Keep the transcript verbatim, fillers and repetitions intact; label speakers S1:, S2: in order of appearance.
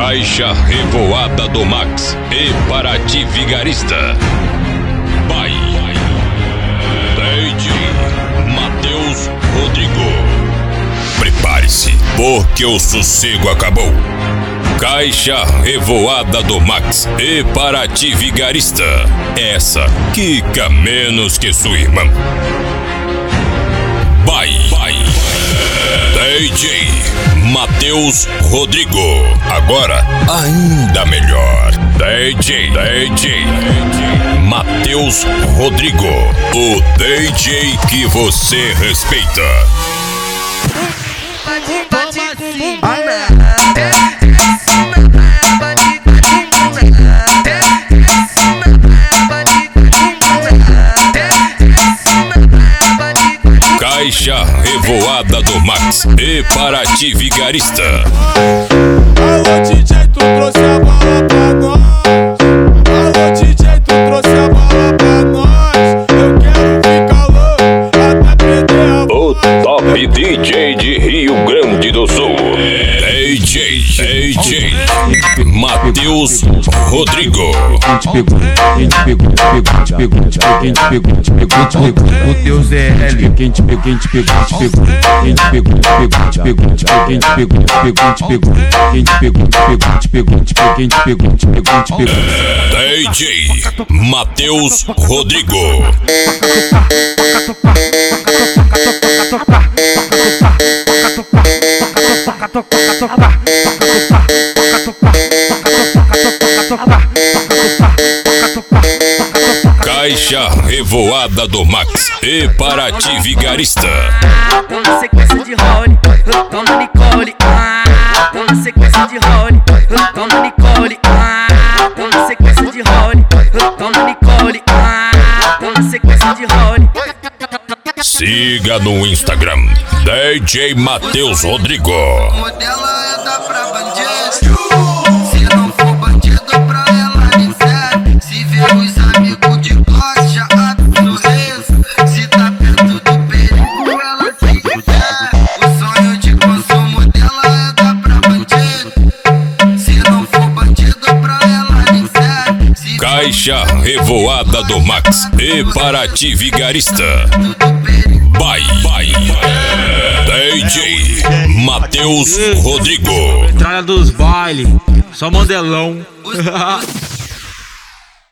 S1: Caixa Revoada do Max e Paraty Vigarista. By D J Matheus Rodrigo. Prepare-se, porque o sossego acabou. Caixa Revoada do Max e Paraty Vigarista. Essa quica menos que sua irmã. By D J Matheus Rodrigo. Agora ainda melhor. D J D J Matheus Rodrigo, o D J que você respeita. Caixa Revoada do Max e Paraty Vigarista.
S2: Alô D J, tu trouxe a bala pra nós. Alô D J, tu trouxe a bala pra nós. Eu quero ficar louco até perder a voz.
S1: O top D J de Rio Grande do Sul, D J D J Matheus Rodrigo.
S3: Quem te pegou, quem te pegou, quem te pegou, quem te pegou, quem te pegou, te pegou. O teu Zé L. Quem te pegou, quem te pegou, te pegou. Quem te pegou, te pegou, te pegou. Quem te pegou, te pegou, te pegou. Quem te pegou, te pegou, te pegou, te pegou. Quem te pegou, te pegou, te pegou.
S1: D J Matheus Rodrigo. Caixa Revoada do Max e Paraty Vigarista.
S4: Tô na sequência de role, eu tô na Nicole. Ah, tô na sequência de role, eu tô na Nicole. Ah, tô na sequência de role, eu tô na Nicole. Ah, tô na sequência de role.
S1: Siga no Instagram D J Matheus Rodrigo.
S5: Modela é da pra bandido. Se não for bandido pra ela nem serve. Se vê os amigos de Glock já abre o sorriso. Se tá perto do perigo ela se quer. O sonho de consumo dela é da pra bandido. Se não for bandido pra ela nem serve. Se
S1: Caixa Revoada do Max e Paraty Vigarista. By D J Matheus Rodrigo.
S6: Entrada dos bailes, só modelão.